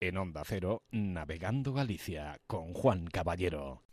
En Onda Cero, Navegando Galicia, con Juan Caballero.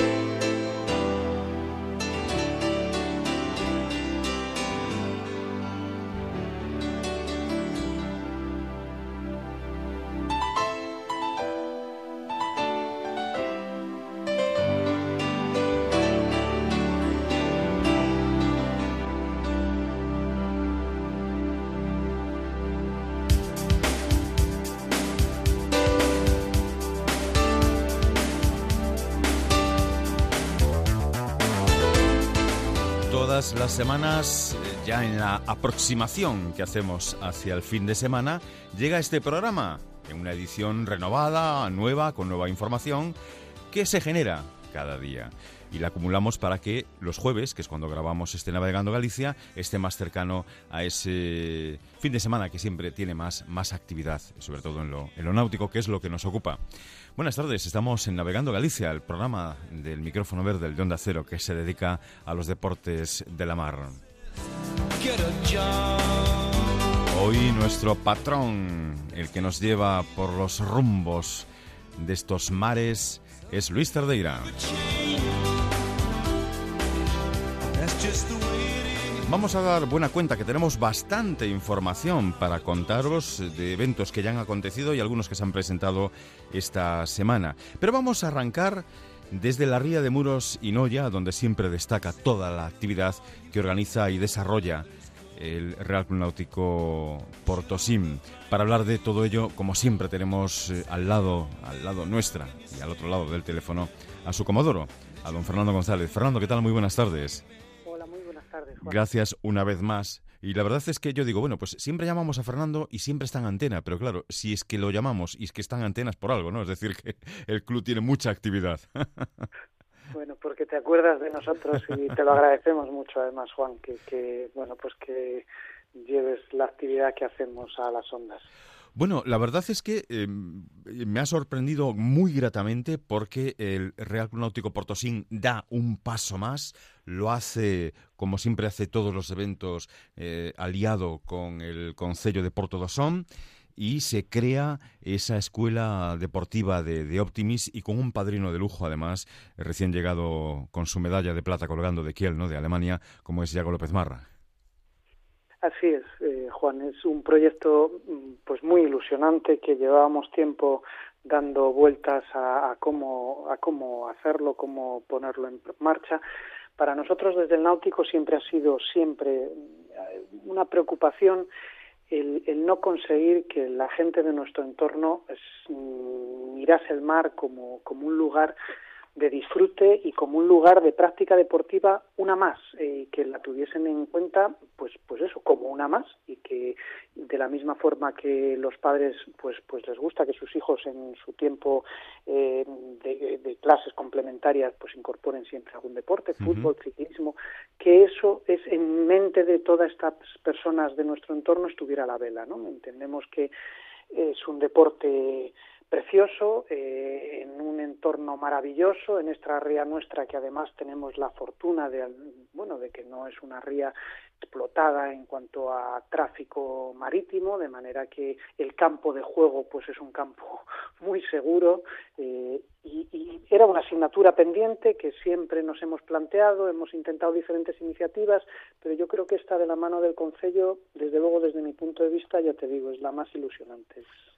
Todas las semanas, ya en la aproximación que hacemos hacia el fin de semana, llega este programa en una edición renovada, nueva, con nueva información que se genera cada día. Y la acumulamos para que los jueves, que es cuando grabamos este Navegando Galicia, esté más cercano a ese fin de semana que siempre tiene más actividad, sobre todo en lo náutico, que es lo que nos ocupa. Buenas tardes, estamos en Navegando Galicia, el programa del micrófono verde de Onda Cero que se dedica a los deportes de la mar. Hoy nuestro patrón, el que nos lleva por los rumbos de estos mares, es Luis Cerdeira. Vamos a dar buena cuenta que tenemos bastante información para contaros de eventos que ya han acontecido y algunos que se han presentado esta semana. Pero vamos a arrancar desde la ría de Muros y Noia, donde siempre destaca toda la actividad que organiza y desarrolla el Real Club Náutico Portosín. Para hablar de todo ello, como siempre, tenemos al lado nuestra y al otro lado del teléfono a su comodoro, a don Fernando González. Fernando, ¿qué tal? Muy buenas tardes. Hola, muy buenas tardes, Juan. Gracias una vez más. Y la verdad es que yo digo, bueno, pues siempre llamamos a Fernando y siempre está en antena, pero claro, si es que lo llamamos y es que está en antenas por algo, ¿no? Es decir, que el club tiene mucha actividad. Bueno, porque te acuerdas de nosotros y te lo agradecemos mucho, además, Juan, que lleves la actividad que hacemos a las ondas. Bueno, la verdad es que me ha sorprendido muy gratamente porque el Real Club Náutico Portosín da un paso más, lo hace como siempre hace todos los eventos aliado con el Concello de Porto do Son y se crea esa escuela deportiva de Optimis y con un padrino de lujo además, recién llegado con su medalla de plata colgando de Kiel, ¿no?, de Alemania, como es Iago López Marra. Así es, Juan, es un proyecto pues muy ilusionante que llevábamos tiempo dando vueltas a cómo hacerlo, cómo ponerlo en marcha. Para nosotros desde el náutico siempre ha sido una preocupación el no conseguir que la gente de nuestro entorno mirase el mar como un lugar de disfrute y como un lugar de práctica deportiva, una más, que la tuviesen en cuenta, pues eso, como una más, y que de la misma forma que los padres pues les gusta que sus hijos en su tiempo de clases complementarias pues incorporen siempre algún deporte, fútbol, ciclismo, que eso es en mente de todas estas personas de nuestro entorno estuviera a la vela, ¿no? Entendemos que es un deporte precioso, en un entorno maravilloso, en esta ría nuestra que además tenemos la fortuna de que no es una ría explotada en cuanto a tráfico marítimo, de manera que el campo de juego pues es un campo muy seguro y era una asignatura pendiente que siempre nos hemos planteado, hemos intentado diferentes iniciativas, pero yo creo que esta de la mano del Concello, desde luego desde mi punto de vista, ya te digo, es la más ilusionante.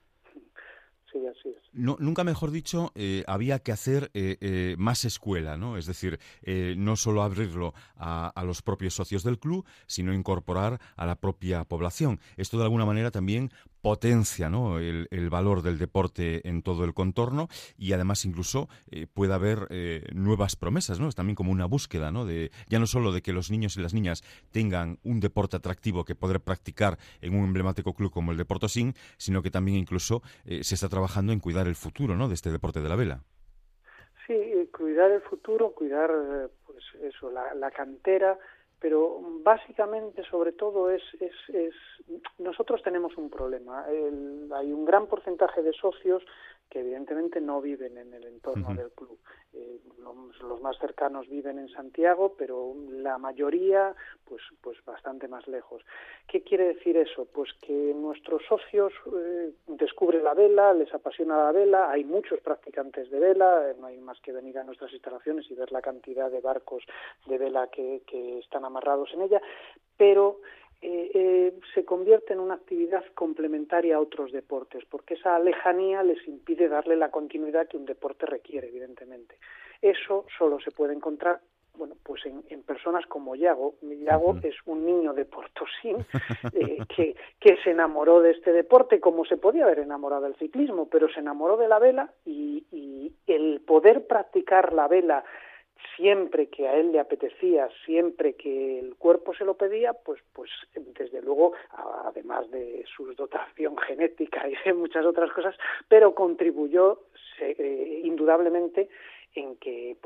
Sí, así es. No, nunca mejor dicho, había que hacer más escuela, ¿no? Es decir, no solo abrirlo a los propios socios del club, sino incorporar a la propia población. Esto de alguna manera también potencia, ¿no?, el valor del deporte en todo el contorno y además incluso puede haber nuevas promesas, ¿no? Es también como una búsqueda, ¿no?, ya no solo de que los niños y las niñas tengan un deporte atractivo que poder practicar en un emblemático club como el de Portosín, sino que también incluso se está trabajando en cuidar el futuro, ¿no?, de este deporte de la vela. Sí, cuidar el futuro, cuidar pues eso, la cantera, pero básicamente, sobre todo, nosotros tenemos un problema. Hay un gran porcentaje de socios que evidentemente no viven en el entorno del club. Los más cercanos viven en Santiago, pero la mayoría pues bastante más lejos. ¿Qué quiere decir eso? Pues que nuestros socios descubren la vela, les apasiona la vela, hay muchos practicantes de vela, no hay más que venir a nuestras instalaciones y ver la cantidad de barcos de vela que están amarrados en ella, pero se convierte en una actividad complementaria a otros deportes, porque esa lejanía les impide darle la continuidad que un deporte requiere, evidentemente. Eso solo se puede encontrar pues en personas como Yago. Yago es un niño de Potosí que se enamoró de este deporte, como se podía haber enamorado del ciclismo, pero se enamoró de la vela y el poder practicar la vela siempre que a él le apetecía, siempre que el cuerpo se lo pedía, pues desde luego, además de su dotación genética y de muchas otras cosas, pero contribuyó indudablemente en que,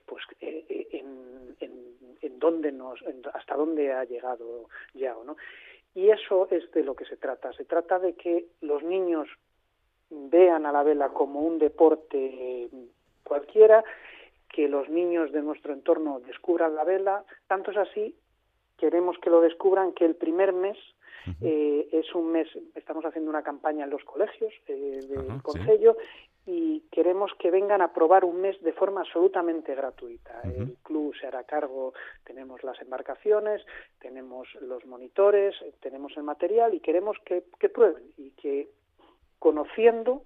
hasta dónde ha llegado Yago, ¿no? Y eso es de lo que se trata. Se trata de que los niños vean a la vela como un deporte cualquiera, que los niños de nuestro entorno descubran la vela. Tanto es así, queremos que lo descubran, que el primer mes es un mes, estamos haciendo una campaña en los colegios del Concello, y queremos que vengan a probar un mes de forma absolutamente gratuita. El club se hará cargo, tenemos las embarcaciones, tenemos los monitores, tenemos el material, y queremos que prueben y que, conociendo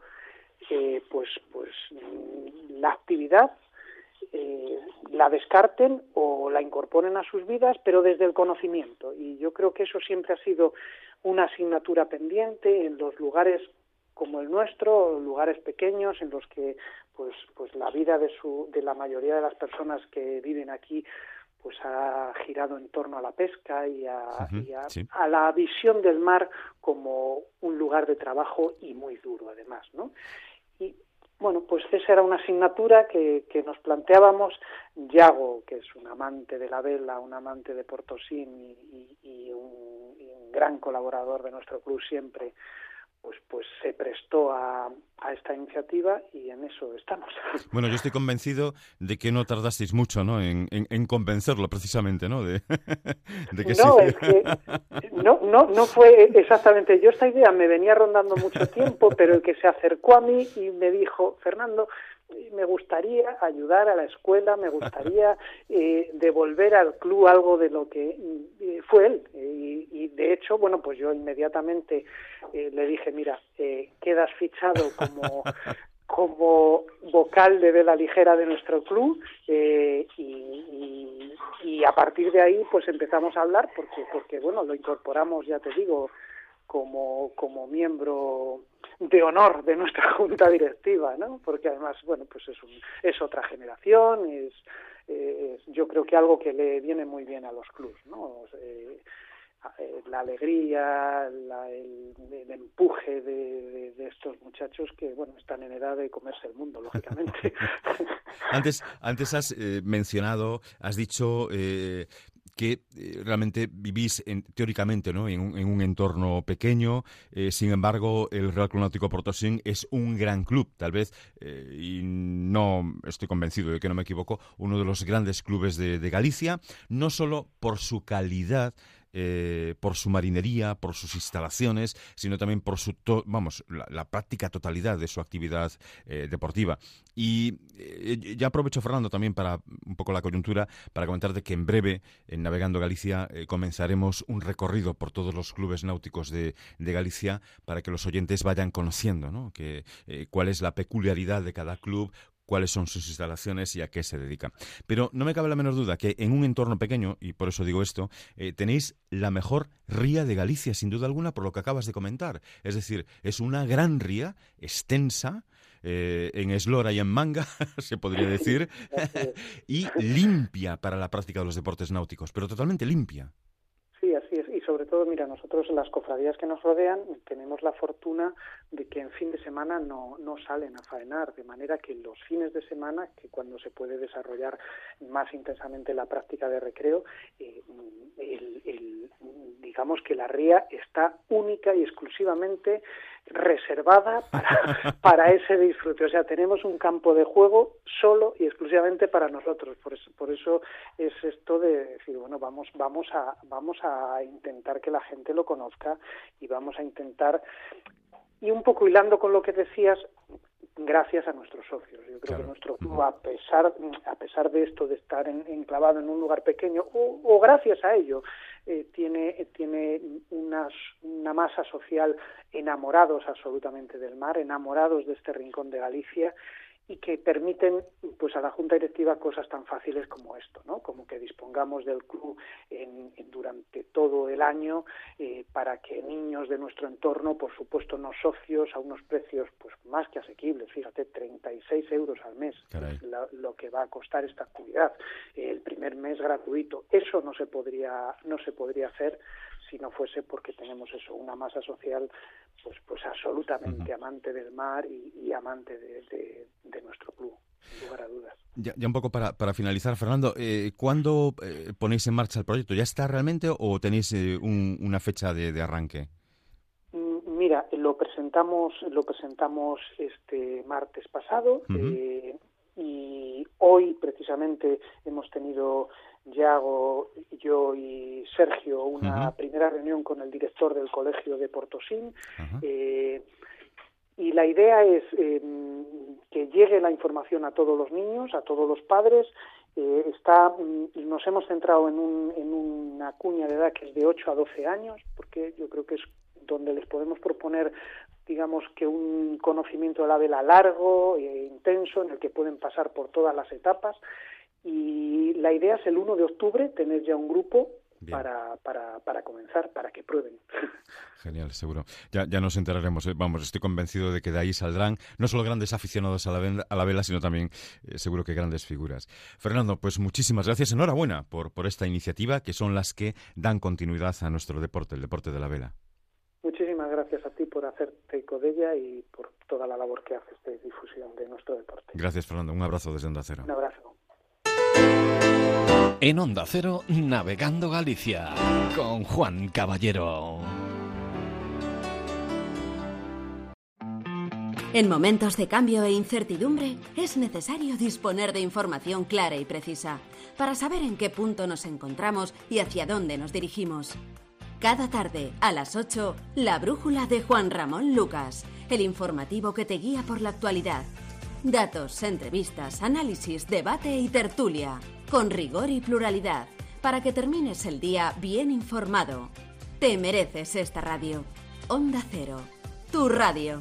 la actividad, la descarten o la incorporen a sus vidas, pero desde el conocimiento. Y yo creo que eso siempre ha sido una asignatura pendiente en los lugares como el nuestro, lugares pequeños en los que pues la vida de la mayoría de las personas que viven aquí pues ha girado en torno a la pesca y a la visión del mar como un lugar de trabajo y muy duro, además, ¿no? Y pues esa era una asignatura que nos planteábamos. Yago, que es un amante de la vela, un amante de Potosí y un gran colaborador de nuestro club siempre, pues se prestó a esta iniciativa, y en eso estamos. Bueno, yo estoy convencido de que no tardasteis mucho, ¿no?, en convencerlo, precisamente, ¿no? de que no, sí. Es que no fue exactamente. Yo esta idea me venía rondando mucho tiempo, pero el que se acercó a mí y me dijo: Fernando, me gustaría ayudar a la escuela, me gustaría devolver al club algo de lo que fue él. Y de hecho, pues yo inmediatamente le dije: mira, quedas fichado como vocal de vela ligera de nuestro club, y a partir de ahí pues empezamos a hablar, porque lo incorporamos, ya te digo, como miembro de honor de nuestra junta directiva, ¿no? Porque además, pues es otra generación, yo creo que algo que le viene muy bien a los clubs, ¿no? La alegría, el empuje de estos muchachos que, están en edad de comerse el mundo, lógicamente. Antes has mencionado, has dicho que realmente vivís teóricamente, ¿no?, en un entorno pequeño. Sin embargo, el Real Club Náutico Potosí es un gran club, tal vez, y no estoy convencido de que no me equivoco, uno de los grandes clubes de Galicia, no solo por su calidad, por su marinería, por sus instalaciones, sino también por la práctica totalidad de su actividad deportiva. Y ya aprovecho, Fernando, también para un poco la coyuntura, para comentarte que en breve, en Navegando Galicia, comenzaremos un recorrido por todos los clubes náuticos de Galicia, para que los oyentes vayan conociendo, ¿no?, cuál es la peculiaridad de cada club, cuáles son sus instalaciones y a qué se dedican. Pero no me cabe la menor duda que en un entorno pequeño, y por eso digo esto, tenéis la mejor ría de Galicia, sin duda alguna, por lo que acabas de comentar. Es decir, es una gran ría, extensa, en eslora y en manga, se podría decir, y limpia para la práctica de los deportes náuticos, pero totalmente limpia. Sí, así es. Y sobre todo, mira, nosotros en las cofradías que nos rodean tenemos la fortuna de que en fin de semana no salen a faenar, de manera que los fines de semana, que cuando se puede desarrollar más intensamente la práctica de recreo, digamos que la ría está única y exclusivamente reservada para ese disfrute. O sea, tenemos un campo de juego solo y exclusivamente para nosotros. Por eso es esto de decir, bueno, vamos a intentar que la gente lo conozca y vamos a intentar, y un poco hilando con lo que decías, gracias a nuestros socios. Yo creo que nuestro club, a pesar de esto, de estar enclavado en un lugar pequeño, o gracias a ello, tiene una masa social enamorados absolutamente del mar, enamorados de este rincón de Galicia, y que permiten pues a la Junta Directiva cosas tan fáciles como esto, ¿no? Como que dispongamos del club durante todo el año para que niños de nuestro entorno, por supuesto no socios, a unos precios pues más que asequibles, fíjate, 36 euros al mes, lo que va a costar esta actividad, el primer mes gratuito. Eso no se podría hacer si no fuese porque tenemos eso, una masa social pues absolutamente amante del mar y amante de nuestro club, sin lugar a dudas. Ya un poco para finalizar, Fernando, ¿cuándo ponéis en marcha el proyecto? ¿Ya está realmente o tenéis una fecha de arranque? Mira, lo presentamos este martes pasado, y hoy precisamente hemos tenido Yago, yo y Sergio una primera reunión con el director del colegio de Portosín, y la idea es que llegue la información a todos los niños, a todos los padres. Nos hemos centrado en una cuña de edad que es de 8 a 12 años, porque yo creo que es donde les podemos proponer, digamos, que un conocimiento de la vela largo e intenso, en el que pueden pasar por todas las etapas. Y la idea es el 1 de octubre tener ya un grupo para comenzar, para que prueben. Genial, seguro. Ya nos enteraremos. Vamos, estoy convencido de que de ahí saldrán no solo grandes aficionados a la vela, sino también seguro que grandes figuras. Fernando, pues muchísimas gracias. Enhorabuena por esta iniciativa, que son las que dan continuidad a nuestro deporte, el deporte de la vela. Muchísimas gracias a ti por hacerte eco de ella y por toda la labor que haces de difusión de nuestro deporte. Gracias, Fernando. Un abrazo desde Onda Cero. Un abrazo. En Onda Cero, Navegando Galicia, con Juan Caballero. En momentos de cambio e incertidumbre, es necesario disponer de información clara y precisa para saber en qué punto nos encontramos y hacia dónde nos dirigimos. Cada tarde, a las 8, La Brújula de Juan Ramón Lucas, el informativo que te guía por la actualidad. Datos, entrevistas, análisis, debate y tertulia, con rigor y pluralidad, para que termines el día bien informado. Te mereces esta radio. Onda Cero, tu radio.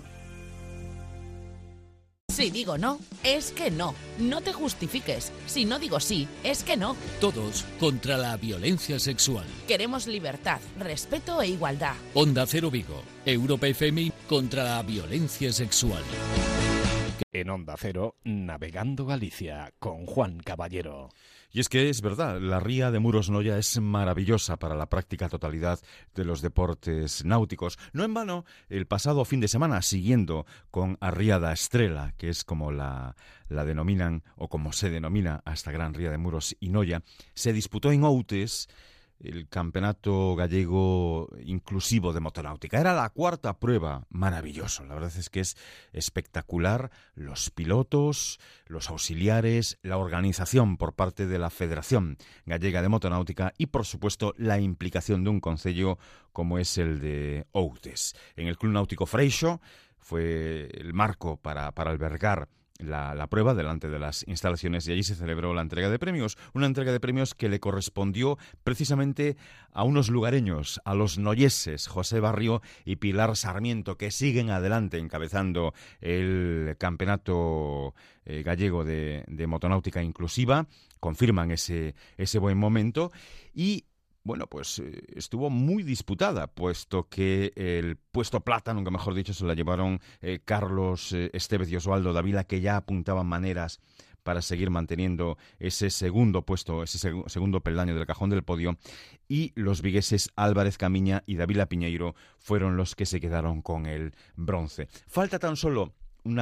Si digo no, es que no. No te justifiques. Si no digo sí, es que no. Todos contra la violencia sexual. Queremos libertad, respeto e igualdad. Onda Cero Vigo, Europa FM contra la violencia sexual. En Onda Cero, Navegando Galicia, con Juan Caballero. Y es que es verdad, la ría de Muros Noia es maravillosa para la práctica totalidad de los deportes náuticos. No en vano, el pasado fin de semana, siguiendo con Arriada Estrela, que es como la denominan, o como se denomina a esta gran ría de Muros y Noia, se disputó en Outes el Campeonato Gallego Inclusivo de Motonáutica. Era la cuarta prueba, maravilloso. La verdad es que es espectacular. Los pilotos, los auxiliares, la organización por parte de la Federación Gallega de Motonáutica y, por supuesto, la implicación de un concello como es el de Outes. En el Club Náutico Freixo fue el marco para albergar la prueba delante de las instalaciones, y allí se celebró la entrega de premios, una entrega de premios que le correspondió precisamente a unos lugareños, a los noyeses, José Barrio y Pilar Sarmiento, que siguen adelante encabezando el campeonato gallego de motonáutica inclusiva, confirman ese buen momento y bueno, pues estuvo muy disputada, puesto que el puesto plata, nunca mejor dicho, se la llevaron Carlos Estevez y Osvaldo Davila, que ya apuntaban maneras para seguir manteniendo ese segundo puesto, ese segundo peldaño del cajón del podio, y los vigueses Álvarez Camiña y Davila Piñeiro fueron los que se quedaron con el bronce. Falta tan solo una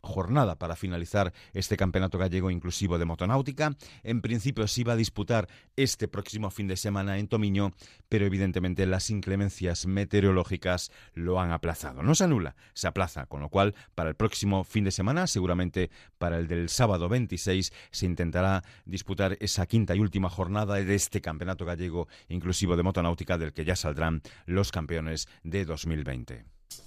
jornada para finalizar este campeonato gallego inclusivo de motonáutica. En principio se iba a disputar este próximo fin de semana en Tomiño, pero evidentemente las inclemencias meteorológicas lo han aplazado. No se anula, se aplaza, con lo cual para el próximo fin de semana, seguramente para el del sábado 26, se intentará disputar esa quinta y última jornada de este campeonato gallego inclusivo de motonáutica, del que ya saldrán los campeones de 2020.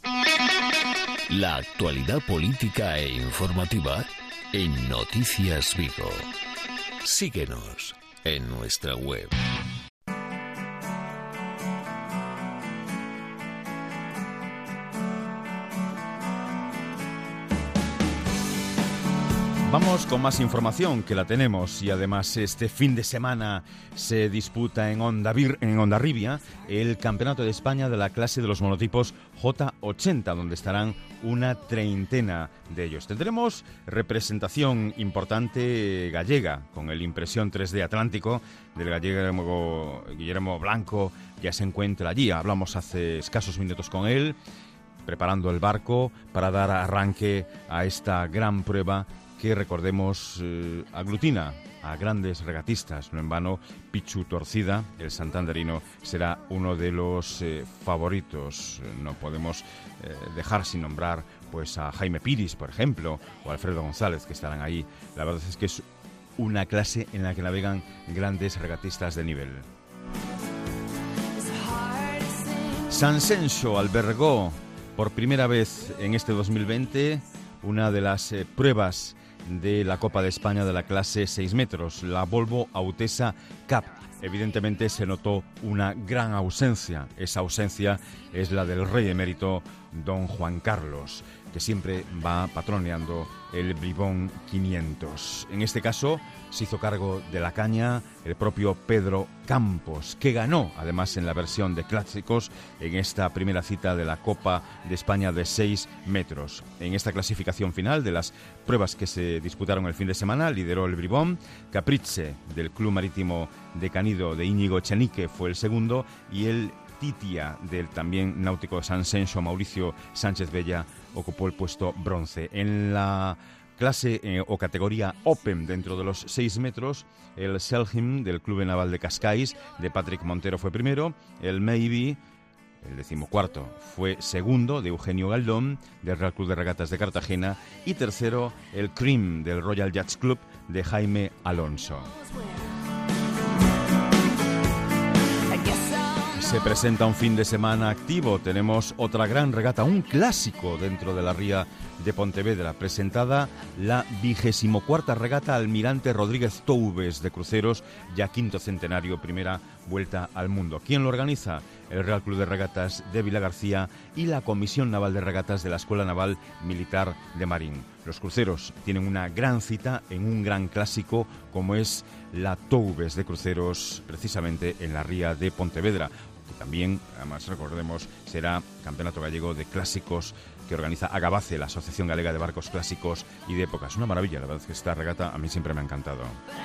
La actualidad política e informativa en Noticias Vigo. Síguenos en nuestra web. Vamos con más información, que la tenemos, y además este fin de semana se disputa en Hondarribia el Campeonato de España de la clase de los monotipos J80, donde estarán una treintena de ellos. Tendremos representación importante gallega, con el Impresión 3D Atlántico del gallego Guillermo Blanco. Ya se encuentra allí, hablamos hace escasos minutos con él, preparando el barco para dar arranque a esta gran prueba que, recordemos, aglutina a grandes regatistas. No en vano, Pichu Torcida, el santanderino, será uno de los favoritos. No podemos dejar sin nombrar pues a Jaime Piris, por ejemplo, o a Alfredo González, que estarán ahí. La verdad es que es una clase en la que navegan grandes regatistas de nivel. Sanxenxo albergó por primera vez en este 2020 una de las pruebas de la Copa de España de la clase 6 metros, la Volvo Autesa Cup. Evidentemente se notó una gran ausencia. Esa ausencia es la del rey emérito don Juan Carlos, que siempre va patroneando el Bribón 500. En este caso se hizo cargo de la caña el propio Pedro Campos, que ganó además en la versión de clásicos en esta primera cita de la Copa de España de 6 metros. En esta clasificación final de las pruebas que se disputaron el fin de semana lideró el Bribón. Caprice, del Club Marítimo de Canido de Íñigo Echenique, fue el segundo, y el Titia, del también náutico de Sanxenxo, Mauricio Sánchez Bella, ocupó el puesto bronce. En la clase o categoría Open dentro de los 6 metros, el Selham del Club Naval de Cascais de Patrick Montero fue primero, el Maybe, el 14º, fue segundo, de Eugenio Galdón del Real Club de Regatas de Cartagena, y tercero el Cream del Royal Yachts Club de Jaime Alonso. Se presenta un fin de semana activo. Tenemos otra gran regata, un clásico dentro de la ría de Pontevedra. Presentada la 24ª regata Almirante Rodríguez Toubes de cruceros, ya quinto centenario, primera vuelta al mundo. ¿Quién lo organiza? El Real Club de Regatas de Vilagarcía y la Comisión Naval de Regatas de la Escuela Naval Militar de Marín. Los cruceros tienen una gran cita en un gran clásico como es la Toubes de cruceros, precisamente en la ría de Pontevedra. También, además recordemos, será Campeonato Gallego de Clásicos que organiza Agabace, la Asociación Galega de Barcos Clásicos y de Épocas. Una maravilla, la verdad es que esta regata a mí siempre me ha encantado.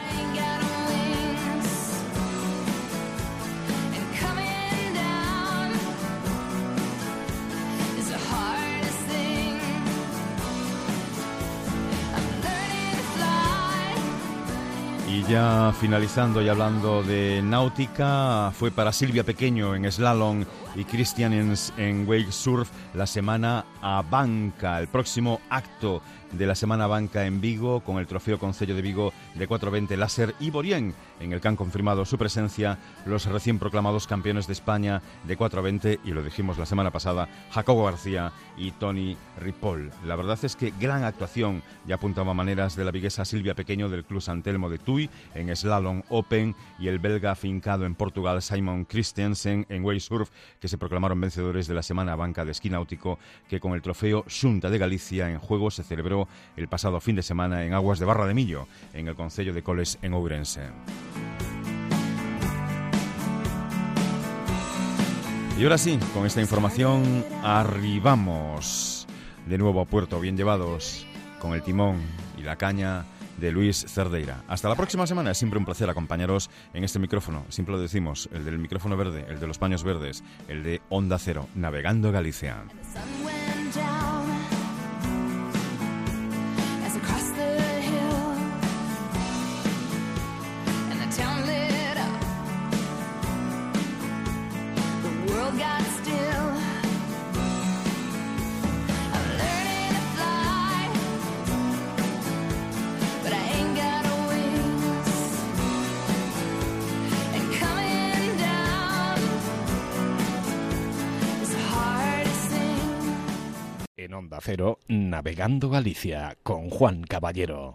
Y ya finalizando y hablando de náutica, fue para Silvia Pequeño en slalom y Christian en wake surf la Semana a Banca, el próximo acto de la Semana Banca en Vigo, con el Trofeo Concello de Vigo de 420 Láser y Borien, en el que han confirmado su presencia los recién proclamados campeones de España de 420, y lo dijimos la semana pasada, Jacobo García y Toni Ripoll. La verdad es que gran actuación, ya apuntaba maneras, de la viguesa Silvia Pequeño del Club San Telmo de Tui en Slalom Open, y el belga afincado en Portugal Simon Christensen en wake surf, que se proclamaron vencedores de la Semana Banca de esquí náutico, que con el trofeo Xunta de Galicia en juego se celebró el pasado fin de semana en aguas de Barra de Millo, en el concello de Coles, en Ourense. Y ahora sí, con esta información arribamos de nuevo a puerto, bien llevados, con el timón y la caña de Luis Cerdeira. Hasta la próxima semana. Es siempre un placer acompañaros en este micrófono. Siempre lo decimos, el del micrófono verde, el de los paños verdes, el de Onda Cero, navegando Galicia. Onda Cero, Navegando Galicia, con Juan Caballero.